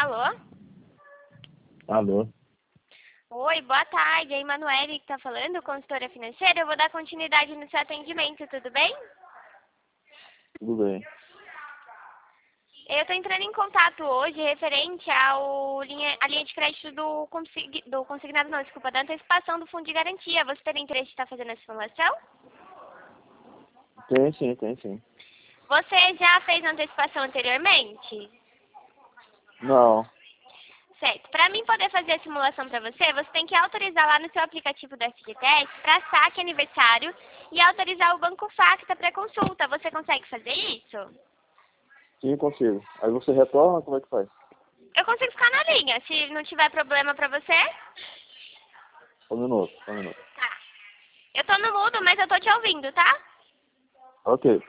Alô? Alô? Oi, boa tarde. É a Emanuele que está falando, consultora financeira. Eu vou dar continuidade no seu atendimento, tudo bem? Tudo bem. Eu estou entrando em contato hoje referente à linha de crédito do consignado, não, desculpa, da antecipação do fundo de garantia. Você teria interesse de estar fazendo essa simulação? Tem sim. Você já fez a antecipação anteriormente? Não. Certo. Para mim poder fazer a simulação para você, você tem que autorizar lá no seu aplicativo do FGTS para saque aniversário e autorizar o Banco Facta para consulta. Você consegue fazer isso? Sim, consigo. Aí você retorna, como é que faz? Eu consigo ficar na linha, se não tiver problema para você. Um minuto. Tá. Eu tô no mudo, mas eu tô te ouvindo, tá? Ok.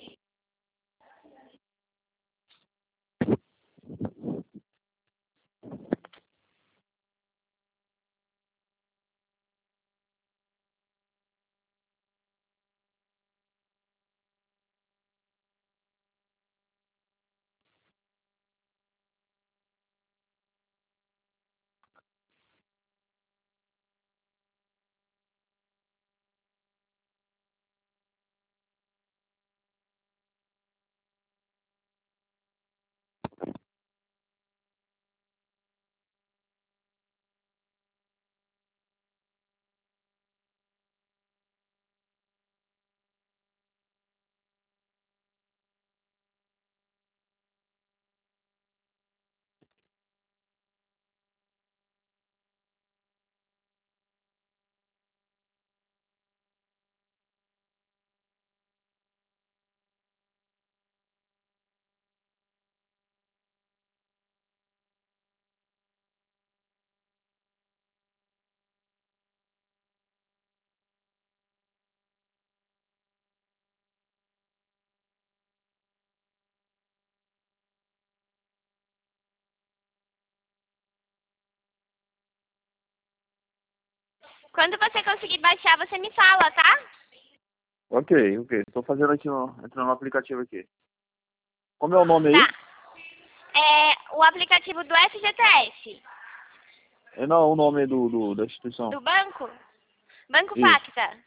Quando você conseguir baixar, você me fala, tá? Ok. Estou fazendo aqui, entrando no aplicativo aqui. Como é o nome aí? Tá. É o aplicativo do FGTS, Não, o nome da instituição. do banco. Banco Isso. Facta.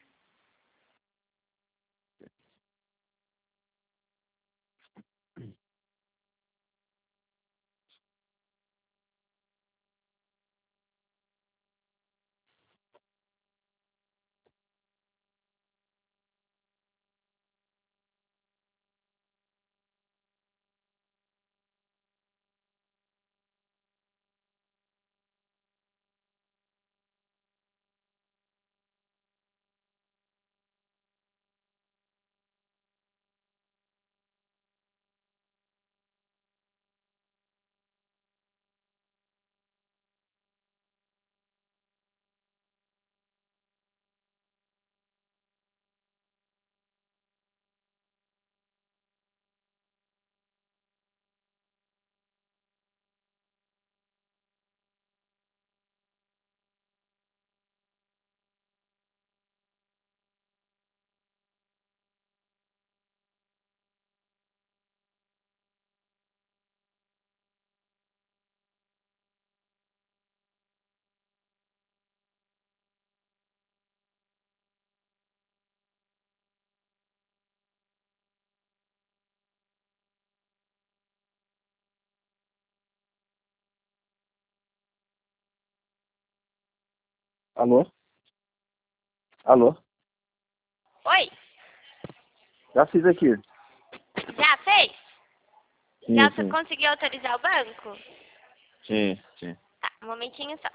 Alô? Alô? Oi, Já fiz aqui. já fez? Já Sim. conseguiu autorizar o banco? Sim. Tá, um momentinho só.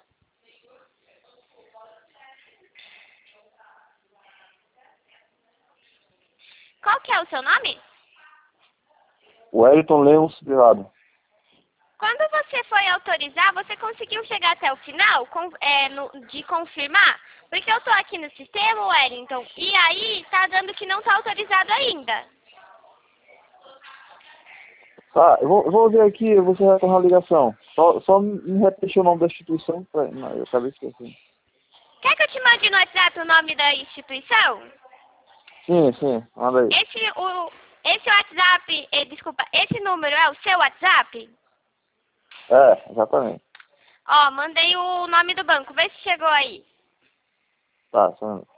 Qual que é o seu nome? Wellington Lemos Privado. Quando você foi autorizar, você conseguiu chegar até o final de confirmar? Porque eu tô aqui no sistema, Wellington, e aí tá dando que não tá autorizado ainda. Tá, eu vou ver aqui, você retornar a ligação. Só me repete o nome da instituição. Não, eu acabei esquecendo. Quer que eu te mande no WhatsApp o nome da instituição? Sim, manda aí. Esse WhatsApp, desculpa, esse número é o seu WhatsApp? É, exatamente. Ó, mandei o nome do banco. Vê se chegou aí. Tá, só um minuto.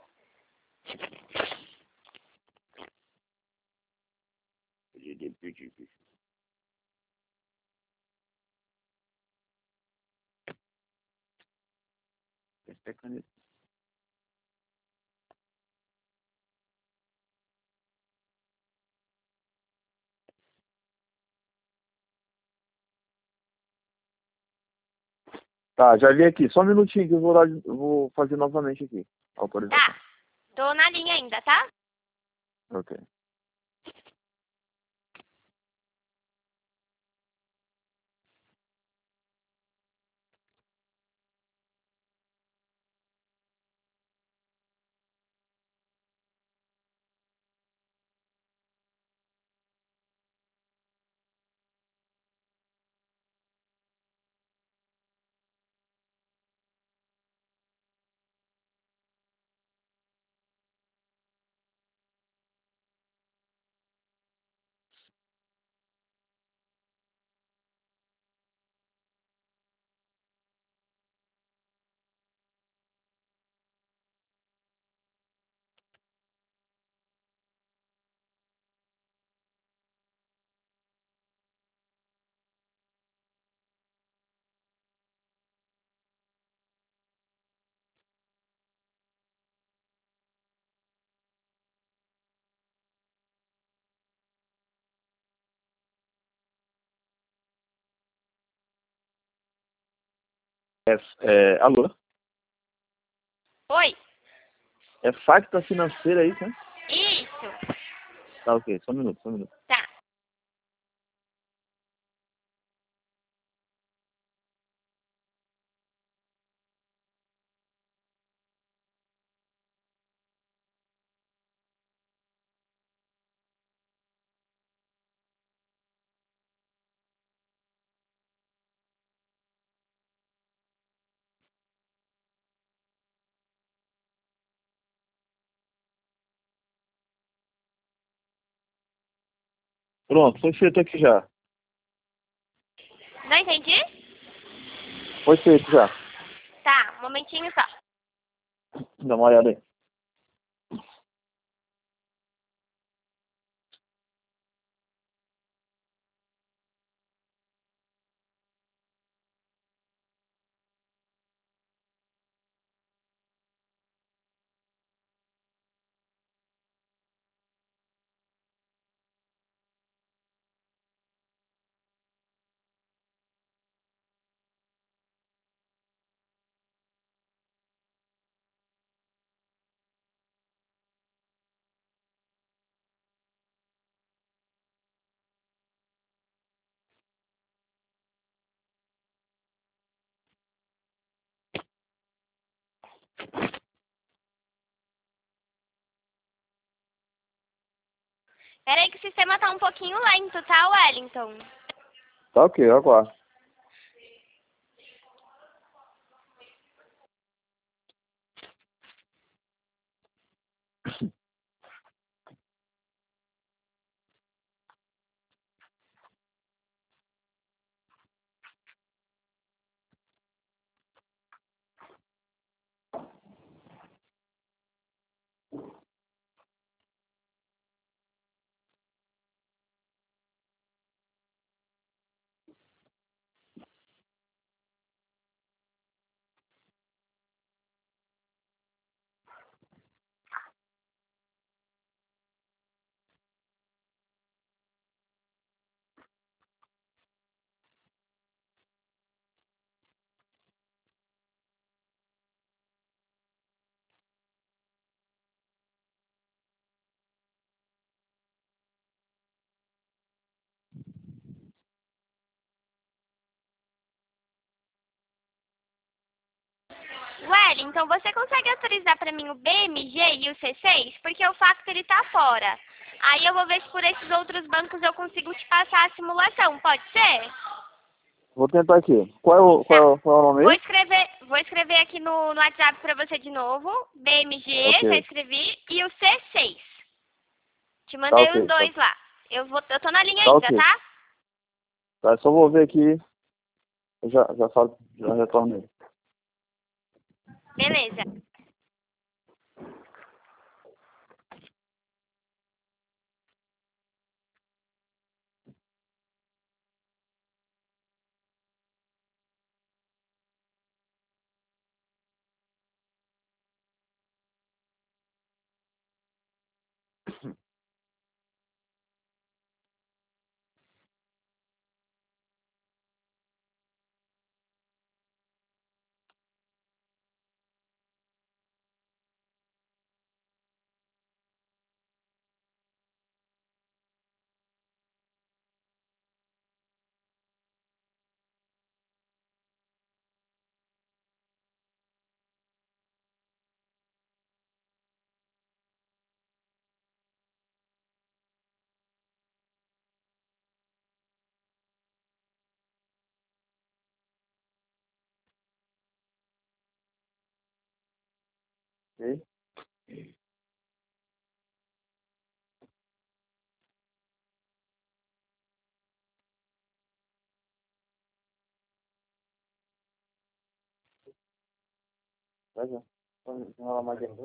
Tá, já vi aqui. Só um minutinho que eu vou, lá, vou fazer novamente aqui. Autorização. Tá. Tô na linha ainda, tá? Ok. Alô? Oi. É Facta Financeira aí, né? Isso. Tá, ok. Só um minuto, só um minuto. Tá. Pronto, foi feito aqui já. Não entendi? Foi feito já. Tá, um momentinho só. Dá uma olhada aí. Pera aí que o sistema tá um pouquinho lento, tá, Wellington? Tá ok, eu aguardo. Wellington, você consegue autorizar pra mim o BMG e o C6? Porque o Facto ele tá fora. Aí eu vou ver se por esses outros bancos eu consigo te passar a simulação, pode ser? Vou tentar aqui. Qual é o nome aí? Vou escrever aqui no WhatsApp pra você de novo. BMG, já Ok. escrevi, e o C6. Te Tá mandei os ok. dois lá. Eu tô na linha Tá ainda, ok. tá? Tá, só vou ver aqui. já falo, já retornei. Beleza. Ok? Veja. Não mais de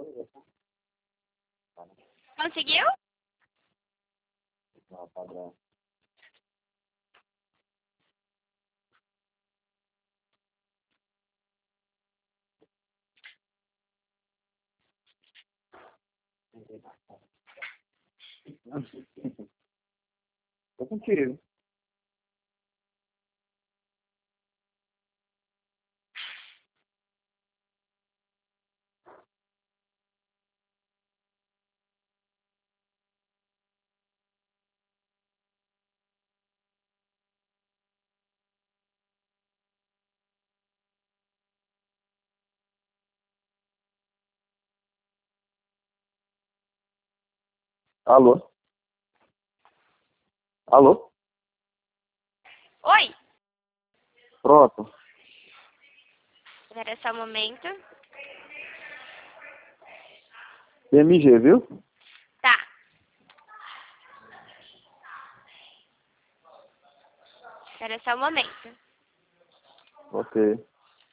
Conseguiu? não, padrão. Tô contigo. Alô? Alô? Oi. Pronto. Espera só um momento. PMG, viu? Tá. Espera só um momento. Ok.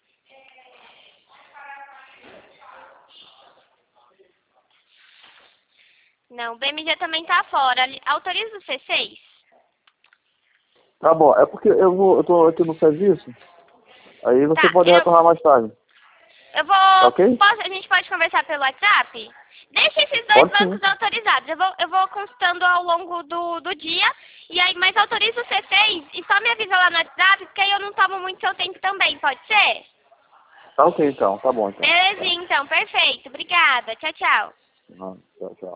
Não, o BMG também tá fora. Autoriza o C6? Tá bom, é porque eu tô aqui no serviço, aí você Tá, pode retornar mais tarde, eu tá vou... ok? A gente pode conversar pelo WhatsApp? Deixa esses dois Pode sim. bancos autorizados. Eu vou consultando ao longo do dia. E aí, mas autoriza o C6 e só me avisa lá no WhatsApp, porque aí eu não tomo muito seu tempo também, pode ser? Tá ok então, tá bom então. Belezinha, então. Perfeito. Obrigada. Tchau, tchau. Tchau, tchau.